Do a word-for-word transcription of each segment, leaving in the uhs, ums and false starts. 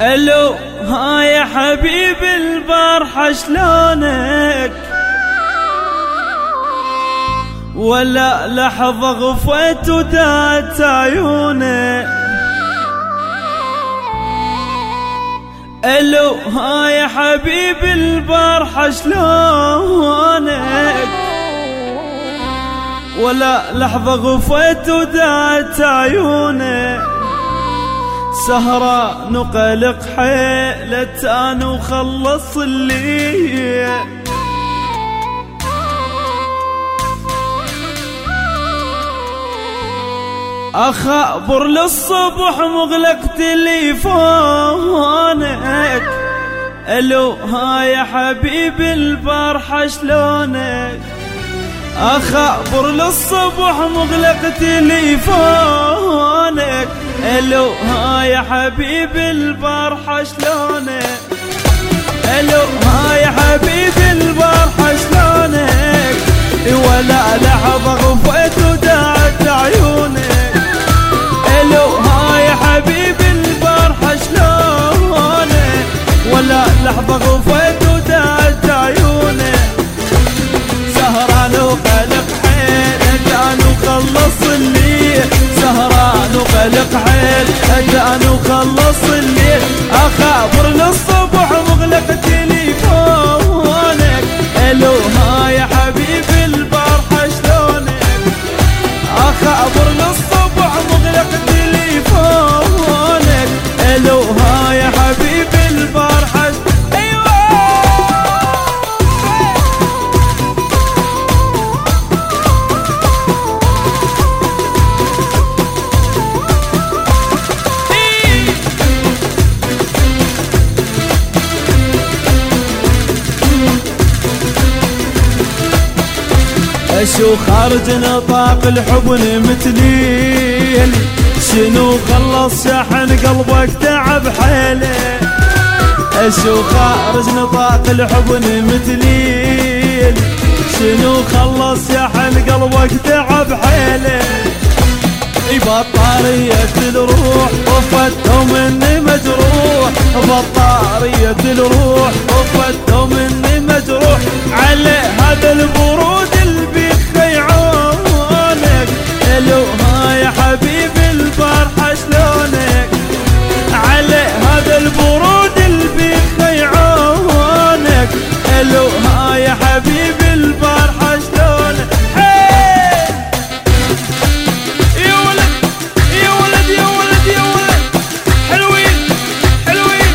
الو ها يا حبيب البارحة شلونك؟ ولا لحظة غفيت ودات عيونك. الو ها يا حبيب البارحة شلونك؟ ولا لحظة غفيت ودات عيونك. سهرة نقلق حيلة أنا وخلص الليل. أخبر للصبح مغلق تليفونك. الو ها يا حبيب البارحة شلونك؟ أخبر للصبح مغلق تليفونك. الو ها يا حبيب البارحة شلونك؟ الو ها يا حبيب البارحة شلونك؟ ولا لحظة غفيت ودعت عيونك. الو ها يا حبيب البارحة شلونك؟ ولا لحظة غفيت ودعت عيونك. سهران وقلق حيلك أنا وخلص الليل. سهران وقلق حيلك أنا وخلص الليل. أخبر للصبح مغلق تليفونك. الو ها يا حبيب البارحة شلونك؟ أخبر للصبح مغلق تليفونك. الو ها يا حبيب البارحة. شو خارج نطاق الحب مثليل. شنو خلص شحن قلبك تعب حيله. شو خارج نطاق الحب مثليل. شنو خلص شحن قلبك تعب حيله. بطارية الروح وفته مني مجروح. بطارية الروح وفته مني مجروح. على هذا البرود عيونك. الو ها يا حبيب البارحة شلونك؟ على هذا البرود البيخ عيونك. الو ها يا حبيب البارحة شلونك؟ يا ولد يا ولد يا ولد يا ولد حلوين حلوين.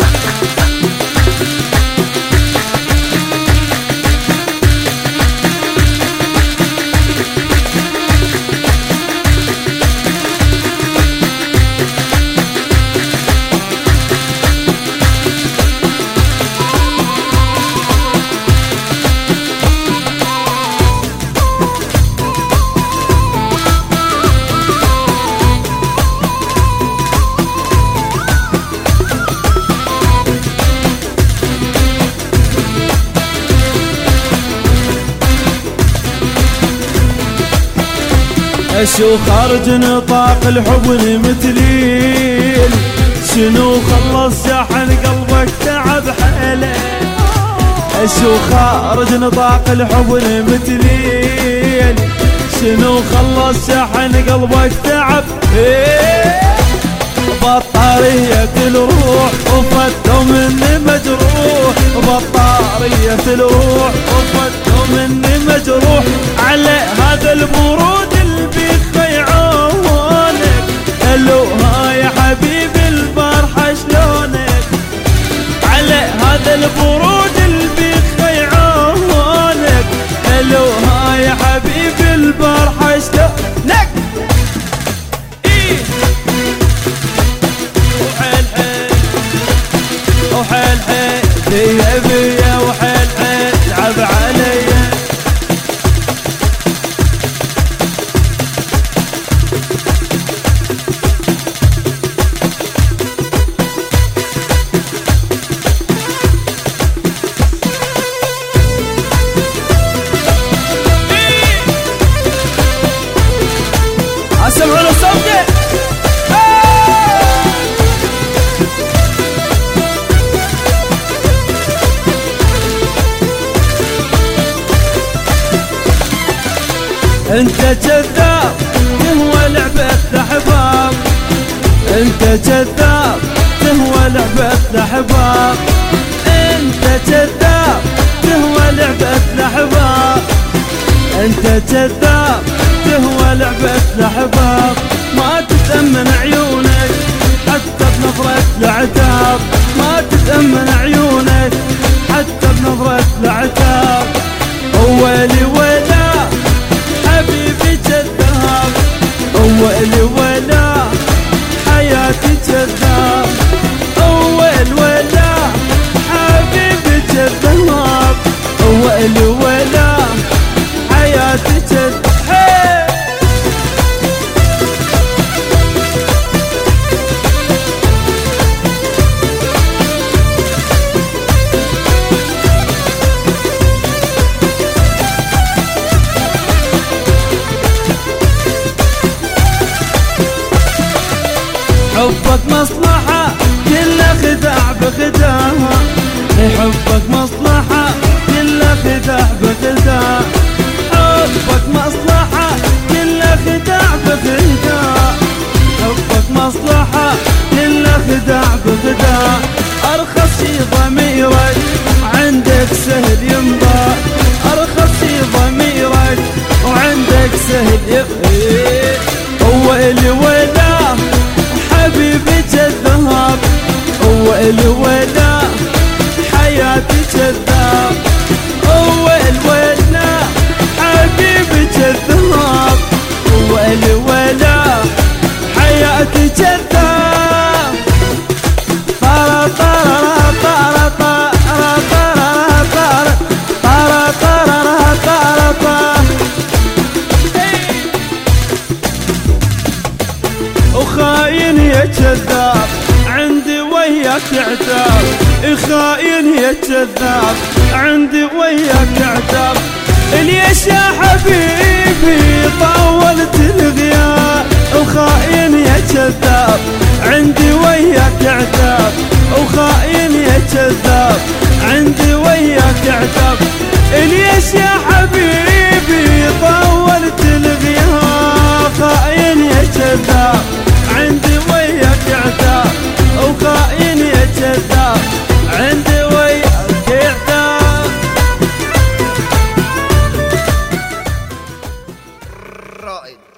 شو خارج نطاق الحب مثليل. شنو خلص شحن قلبك تعب حيله. شو خارج نطاق الحب مثليل. شنو خلص شحن قلبك تعب. بطارية الروح وفته مني مجروح. بطارية الروح وفته مني مجروح. على هذا البرود عيونك. الو ها يا حبيب البارحة شلونك؟ على هذا البرود البيخ عيونك. الو ها يا حبيب البارحة شلونك؟ ايه وحيل حيل وحيل حيل بيا بيا وحيل حيل لعب عليا. انت كذاب تهوى لعبة الأحباب، انت كذاب تهوى لعبة الأحباب، انت كذاب تهوى لعبة الأحباب، انت كذاب تهوى لعبة الأحباب. ما تتأمن عيونك حتى بنظرة العتاب، ما تتأمن عيونك حتى بنظرة العتاب. أولي ولا حبيبي كذاب، أولي ولا حياتي كذاب، أول ولا حبيبي كذاب، أول ولا حياتي كذاب. حبك مصلحة كله خداع بخداع، حبك مصلحة كله خداع بخداع، حبك مصلحة كله خداع بخداع، حبك مصلحة كله خداع بخداع. أرخص شي ضميرك وعندك سهل يمضى، أرخص شي ضميرك وعندك سهل يمضى. أول ولا حبيبي كذاب، أول ولا حياتي كذاب، أول ولا حبيبي كذاب، أول ولا حياتي كذاب. طارا طارا طارا طارا طارا طارا طارا طارا طارا طارا. وخاين يا كذاب عندي وياك عتاب، خاين يا كذاب عندي وياك عتاب. ليش يا حبيبي طولت الغياب، وخاين يا كذاب عندي وياك عتاب، وخاين يا كذاب عندي وياك عتاب. ليش يا حبيبي طولت الغياب، خاين يا كذاب عندي وياك عتاب، وخاين يا كذاب عندي وياك عتاب. رائد.